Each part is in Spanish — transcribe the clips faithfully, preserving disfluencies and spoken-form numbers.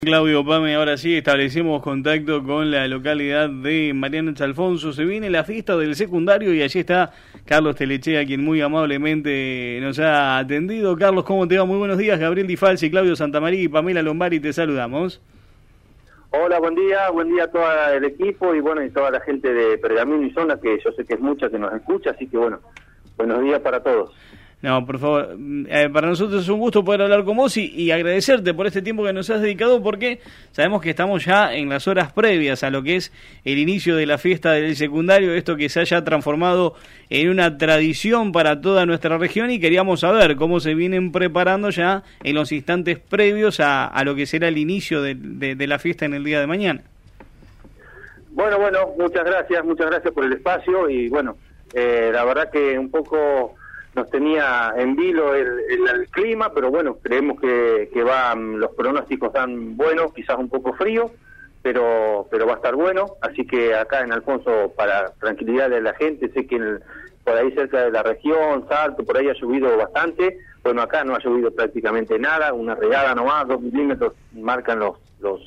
Claudio Pame, ahora sí establecemos contacto con la localidad de Mariano Alfonso. Se viene la fiesta del secundario y allí está Carlos Telechea, quien muy amablemente nos ha atendido. Carlos, ¿cómo te va? Muy buenos días. Gabriel Di Falsi, Claudio Santamaría y Pamela Lombari, te saludamos. Hola, buen día, buen día a todo el equipo y bueno, y toda la gente de Pergamino y Zona, que yo sé que es mucha que nos escucha, así que bueno, buenos días para todos. No, por favor, eh, para nosotros es un gusto poder hablar con vos y, y agradecerte por este tiempo que nos has dedicado, porque sabemos que estamos ya en las horas previas a lo que es el inicio de la fiesta del secundario, esto que se haya transformado en una tradición para toda nuestra región, y queríamos saber cómo se vienen preparando ya en los instantes previos a, a lo que será el inicio de, de, de la fiesta en el día de mañana. Bueno, bueno, muchas gracias, muchas gracias por el espacio y bueno, eh, la verdad que un poco nos tenía en vilo el, el, el clima, pero bueno, creemos que, que va, los pronósticos están buenos, quizás un poco frío, pero pero va a estar bueno, así que acá en Alfonso, para tranquilidad de la gente, sé que en, por ahí cerca de la región, Salto, por ahí ha llovido bastante, bueno, acá no ha llovido prácticamente nada, una regada nomás, dos milímetros marcan los los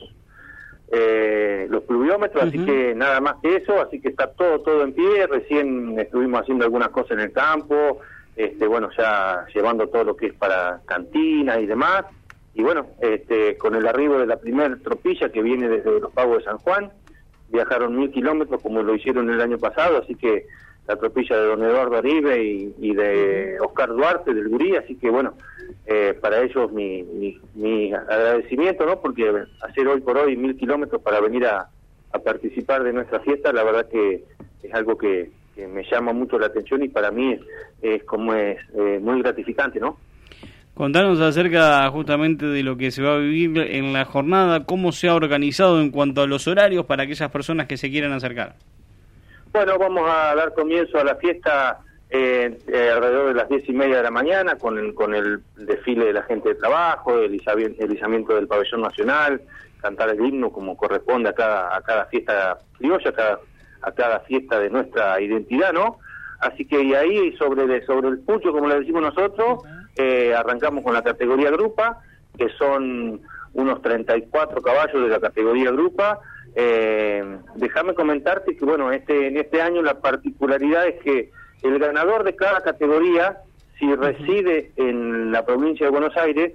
eh, los pluviómetros, uh-huh. Así que nada más que eso, así que está todo, todo en pie, recién estuvimos haciendo algunas cosas en el campo, Este, bueno, ya llevando todo lo que es para cantina y demás, y bueno, este, con el arribo de la primera tropilla que viene desde los Pagos de San Juan, viajaron mil kilómetros como lo hicieron el año pasado, así que la tropilla de don Eduardo Aribe y, y de Oscar Duarte del Gurí, así que bueno, eh, para ellos mi, mi, mi agradecimiento, ¿no? Porque hacer hoy por hoy mil kilómetros para venir a, a participar de nuestra fiesta, la verdad que es algo que que me llama mucho la atención y para mí es, es como es eh, muy gratificante, ¿no? Contanos acerca justamente de lo que se va a vivir en la jornada, cómo se ha organizado en cuanto a los horarios para aquellas personas que se quieran acercar. Bueno, vamos a dar comienzo a la fiesta eh, eh, alrededor de las diez y media de la mañana con el, con el desfile de la gente de trabajo, el izamiento del pabellón nacional, cantar el himno como corresponde a cada, a cada fiesta criolla, a cada a cada fiesta de nuestra identidad, ¿no? Así que y ahí sobre de, sobre el pucho, como le decimos nosotros, eh, arrancamos con la categoría grupa, que son unos treinta y cuatro caballos de la categoría grupa. Eh, déjame comentarte que, bueno, este en este año la particularidad es que el ganador de cada categoría, si reside en la provincia de Buenos Aires,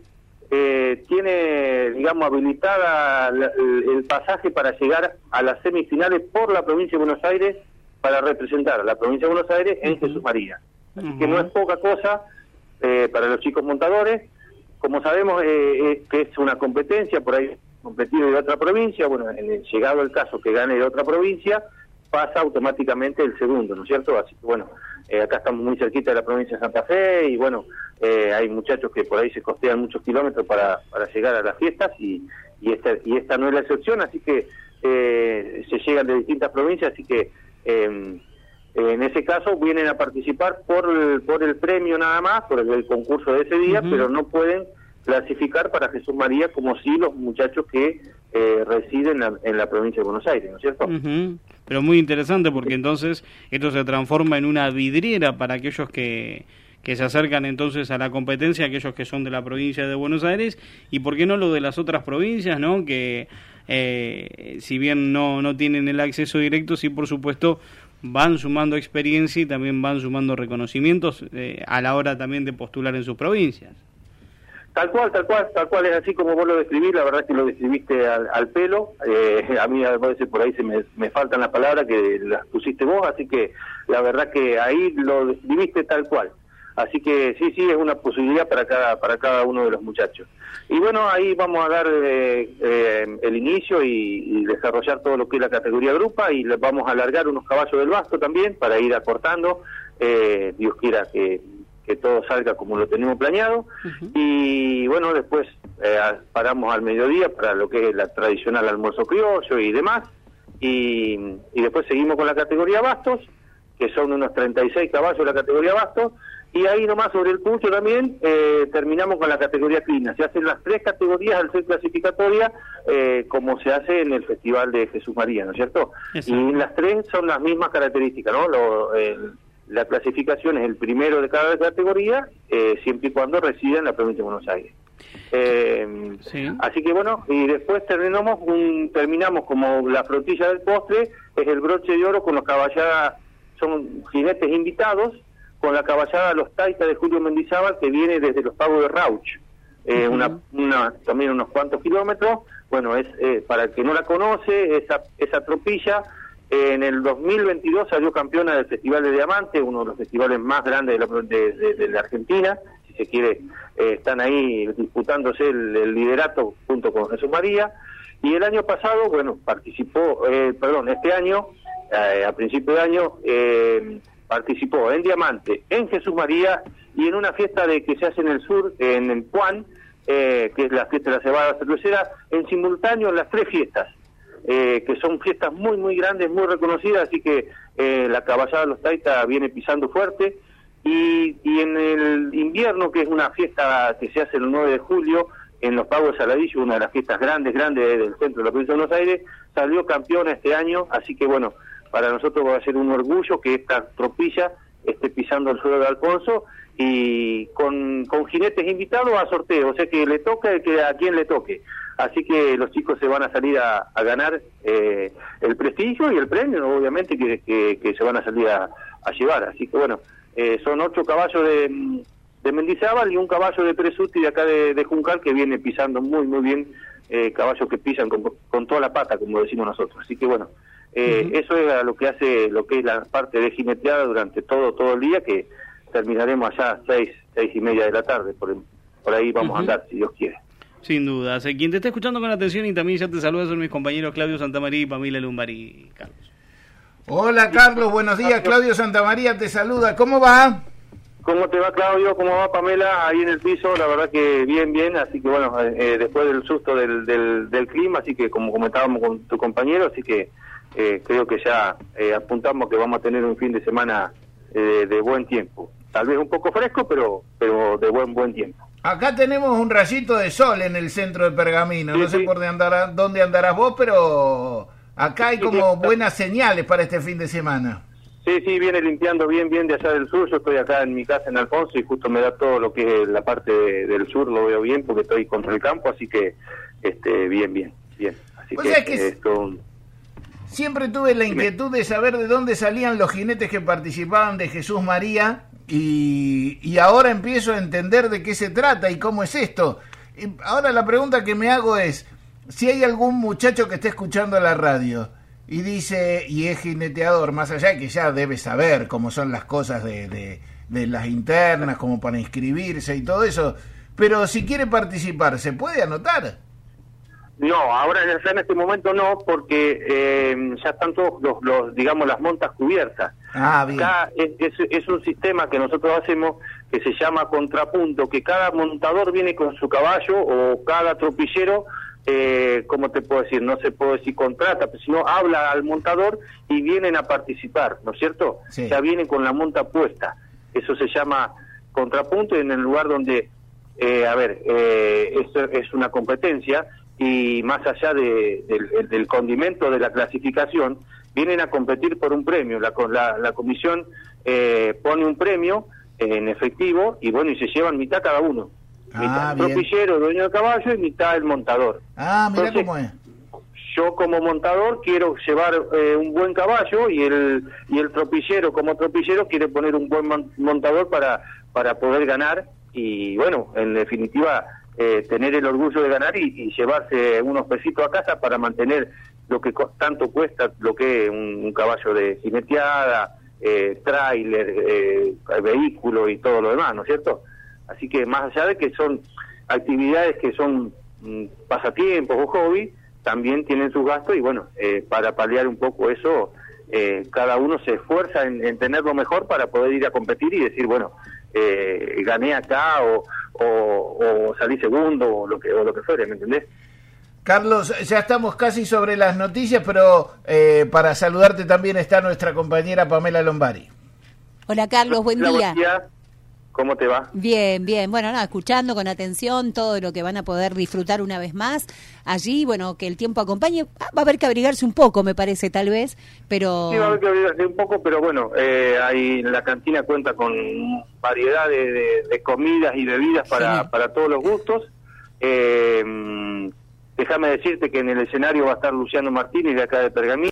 Eh, tiene, digamos, habilitada la, el, el pasaje para llegar a las semifinales por la provincia de Buenos Aires para representar a la provincia de Buenos Aires en uh-huh. Jesús María. Así uh-huh. que no es poca cosa eh, para los chicos montadores. Como sabemos eh, eh, que es una competencia, por ahí competido de otra provincia, bueno, en el, llegado el caso que gane de otra provincia, pasa automáticamente el segundo, ¿no es cierto? Así que bueno, eh, acá estamos muy cerquita de la provincia de Santa Fe y bueno, eh, hay muchachos que por ahí se costean muchos kilómetros para, para llegar a las fiestas y, y, esta, y esta no es la excepción, así que eh, se llegan de distintas provincias, así que eh, en ese caso vienen a participar por el, por el premio nada más, por el, el concurso de ese día, uh-huh. pero no pueden clasificar para Jesús María como si los muchachos que eh, residen en la, en la provincia de Buenos Aires, ¿no es cierto? Uh-huh. Pero muy interesante porque entonces esto se transforma en una vidriera para aquellos que, que se acercan entonces a la competencia, aquellos que son de la provincia de Buenos Aires, y por qué no lo de las otras provincias, ¿no? Que eh, si bien no, no tienen el acceso directo, sí por supuesto van sumando experiencia y también van sumando reconocimientos eh, a la hora también de postular en sus provincias. Tal cual, tal cual, tal cual es así como vos lo describís, la verdad que lo describiste al, al pelo, eh, a mí a veces por ahí se me, me faltan las palabras que las pusiste vos, así que la verdad que ahí lo describiste tal cual, así que sí, sí, es una posibilidad para cada para cada uno de los muchachos. Y bueno, ahí vamos a dar eh, eh, el inicio y, y desarrollar todo lo que es la categoría grupa y les vamos a alargar unos caballos del Basto también para ir acortando, eh, Dios quiera que... que todo salga como lo tenemos planeado, uh-huh. y bueno, después eh, paramos al mediodía para lo que es la tradicional almuerzo criollo y demás, y, y después seguimos con la categoría bastos, que son unos treinta y seis caballos de la categoría bastos, y ahí nomás sobre el pucho también eh, terminamos con la categoría clina. Se hacen las tres categorías al ser clasificatoria, eh, como se hace en el Festival de Jesús María, ¿no es cierto? Exacto. Y las tres son las mismas características, ¿no? Lo, el, La clasificación es el primero de cada categoría, eh, siempre y cuando resida en la provincia de Buenos Aires. Eh, sí. Así que bueno, y después terminamos, un, terminamos como la frutilla del postre, es el broche de oro con los caballadas, son jinetes invitados, con la caballada Los Taitas de Julio Mendizábal, que viene desde los Pagos de Rauch, eh, uh-huh. una, una, también unos cuantos kilómetros. Bueno, es eh, para el que no la conoce, esa, esa tropilla, eh, en el dos mil veintidós salió campeona del Festival de Diamante, uno de los festivales más grandes de la, de, de, de la Argentina, si se quiere, eh, están ahí disputándose el, el liderato junto con Jesús María, y el año pasado, bueno, participó, eh, perdón, este año, eh, a principio de año, eh, participó en Diamante, en Jesús María y en una fiesta de que se hace en el sur, en el Puan, eh, que es la fiesta de la cebada cervecera, en simultáneo en las tres fiestas, eh, que son fiestas muy, muy grandes, muy reconocidas, así que eh, la caballada de Los Taitas viene pisando fuerte, y, y en el invierno, que es una fiesta que se hace el nueve de julio, en los Pagos de Saladillo, una de las fiestas grandes, grandes del centro de la provincia de Buenos Aires, salió campeona este año, así que bueno, para nosotros va a ser un orgullo que esta tropilla esté pisando el suelo de Alfonso, y con, con jinetes invitados a sorteo, o sea que le toca que a quien le toque. Así que los chicos se van a salir a, a ganar eh, el prestigio y el premio, obviamente, que, que, que se van a salir a, a llevar. Así que bueno, eh, son ocho caballos de, de Mendizábal y un caballo de Presuti de acá de, de Juncal, que viene pisando muy, muy bien, eh, caballos que pisan con, con toda la pata, como decimos nosotros. Así que bueno, Eh, uh-huh. eso es lo que hace, lo que es la parte de jineteada durante todo todo el día, que terminaremos allá seis, seis y media de la tarde, por, por ahí vamos uh-huh. a andar, si Dios quiere. Sin duda. Quien te está escuchando con atención y también ya te saluda son mis compañeros Claudio Santamaría y Pamela Lumbari. Carlos. Hola Carlos, buenos días. Claudio Santamaría te saluda. ¿Cómo va? ¿Cómo te va, Claudio? ¿Cómo va, Pamela? Ahí en el piso, la verdad que bien, bien, así que bueno, eh, después del susto del, del, del clima, así que como comentábamos con tu compañero, así que Eh, creo que ya eh, apuntamos que vamos a tener un fin de semana eh, de buen tiempo, tal vez un poco fresco, pero pero de buen buen tiempo. Acá tenemos un rayito de sol en el centro de Pergamino, sí, no sé sí. por dónde, andará, dónde andarás vos, pero acá hay sí, como sí. buenas señales para este fin de semana. Sí, sí, viene limpiando bien, bien de allá del sur. Yo estoy acá en mi casa en Alfonso y justo me da todo lo que es la parte de, del sur, lo veo bien porque estoy contra el campo, así que este bien, bien, bien. Así o que, sea que eh, esto un... Siempre tuve la inquietud de saber de dónde salían los jinetes que participaban de Jesús María y, y ahora empiezo a entender de qué se trata y cómo es esto. Y ahora la pregunta que me hago es, si hay algún muchacho que esté escuchando la radio y dice, y es jineteador, más allá de que ya debe saber cómo son las cosas de, de, de las internas, como para inscribirse y todo eso, pero si quiere participar, ¿se puede anotar? No, ahora en este momento no, porque eh, ya están todos los, los, digamos, las montas cubiertas. Ah, bien. Acá es, es, es un sistema que nosotros hacemos que se llama contrapunto, que cada montador viene con su caballo o cada tropillero, eh, ¿cómo te puedo decir? No se puede decir contrata, pero sino habla al montador y vienen a participar, ¿no es cierto? Sí. Ya vienen con la monta puesta. Eso se llama contrapunto, en el lugar donde, eh, a ver, eh, esto es una competencia, y más allá de, de, del condimento de la clasificación, vienen a competir por un premio. La, la, la comisión eh, pone un premio en efectivo y bueno, y se llevan mitad cada uno. Ah, mitad el bien. tropillero, dueño del caballo, y mitad el montador. Ah, mira Entonces, cómo es. Yo como montador quiero llevar eh, un buen caballo y el y el tropillero como tropillero quiere poner un buen montador para, para poder ganar y bueno, en definitiva... Eh, tener el orgullo de ganar y, y llevarse unos pesitos a casa para mantener lo que co- tanto cuesta lo que es un, un caballo de jineteada, eh, tráiler, eh, vehículo y todo lo demás, ¿no es cierto? Así que más allá de que son actividades que son mm, pasatiempos o hobby, también tienen sus gastos y bueno, eh, para paliar un poco eso, eh, cada uno se esfuerza en, en tener lo mejor para poder ir a competir y decir, bueno, eh, gané acá o, o, o salí segundo o lo que o lo que fuere, ¿me entendés? Carlos, ya estamos casi sobre las noticias, pero eh, para saludarte también está nuestra compañera Pamela Lombari. Hola Carlos, buen día. Buen día. ¿Cómo te va? Bien, bien. Bueno, nada, escuchando con atención todo lo que van a poder disfrutar una vez más. Allí, bueno, que el tiempo acompañe. Ah, va a haber que abrigarse un poco, me parece, tal vez, pero... Sí, va a haber que abrigarse un poco, pero bueno, eh, ahí la cantina cuenta con variedad de, de, de comidas y bebidas para, para todos los gustos. Eh, déjame decirte que en el escenario va a estar Luciano Martínez de acá de Pergamino,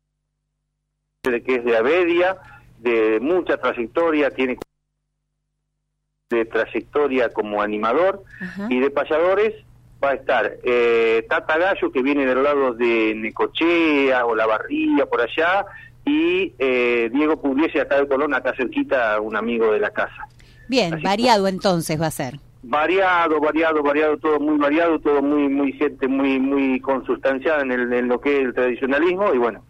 de que es de Abedia, de mucha trayectoria, tiene de trayectoria como animador. Ajá. Y de payadores va a estar eh, Tata Gallo, que viene de los lados de Necochea o La Barría, por allá, y eh, Diego Pugliese acá de Colón, acá cerquita, un amigo de la casa. Bien, así variado que, entonces va a ser. Variado, variado, variado, todo muy variado, todo muy muy gente muy muy consustanciada en, el, en lo que es el tradicionalismo. Y bueno,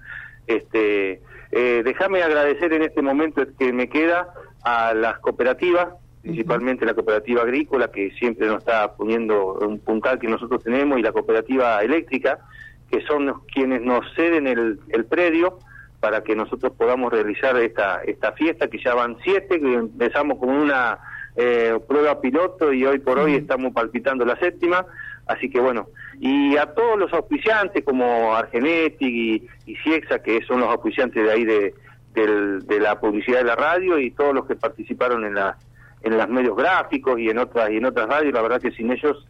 este eh, déjame agradecer en este momento que me queda a las cooperativas, principalmente uh-huh. la cooperativa agrícola, que siempre nos está poniendo un puntal que nosotros tenemos, y la cooperativa eléctrica, que son los, quienes nos ceden el, el predio para que nosotros podamos realizar esta esta fiesta, que ya van siete, que empezamos con una eh, prueba piloto y hoy por uh-huh. hoy estamos palpitando la séptima. Así que bueno, y a todos los auspiciantes como Argenetic y, y Ciexa, que son los auspiciantes de ahí de, de, de la publicidad de la radio, y todos los que participaron en la en los medios gráficos y en otras y en otras radios, la verdad que sin ellos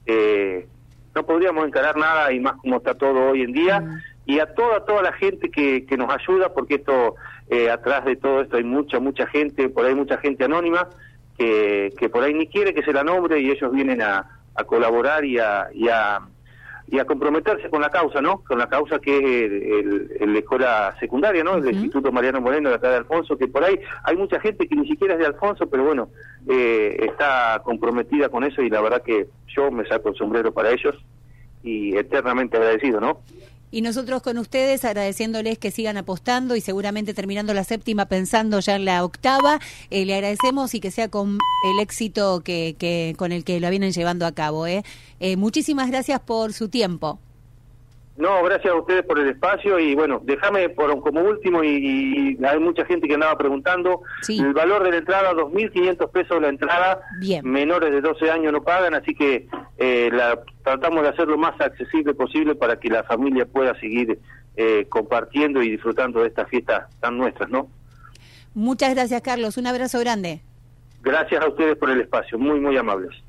eh, no podríamos encarar nada, y más como está todo hoy en día. Uh-huh. Y a toda toda la gente que, que nos ayuda, porque esto eh, atrás de todo esto hay mucha mucha gente, por ahí mucha gente anónima que, que por ahí ni quiere que se la nombre, y ellos vienen a, a colaborar y a, y a y a comprometerse con la causa, ¿no? Con la causa que es el, el, el la escuela secundaria, ¿no? El uh-huh. Instituto Mariano Moreno de acá de Alfonso, que por ahí hay mucha gente que ni siquiera es de Alfonso, pero bueno, eh, está comprometida con eso, y la verdad que yo me saco el sombrero para ellos y eternamente agradecido, ¿no? Y nosotros con ustedes agradeciéndoles que sigan apostando, y seguramente terminando la séptima pensando ya en la octava, eh, le agradecemos, y que sea con el éxito que, que con el que lo vienen llevando a cabo. ¿eh? Eh, muchísimas gracias por su tiempo. No, gracias a ustedes por el espacio, y bueno, déjame por como último, y, y hay mucha gente que andaba preguntando, sí. El valor de la entrada, dos mil quinientos pesos la entrada. Bien. Menores de doce años no pagan, así que eh, la tratamos de hacer lo más accesible posible para que la familia pueda seguir eh, compartiendo y disfrutando de estas fiestas tan nuestras, ¿no? Muchas gracias, Carlos, un abrazo grande. Gracias a ustedes por el espacio, muy, muy amables.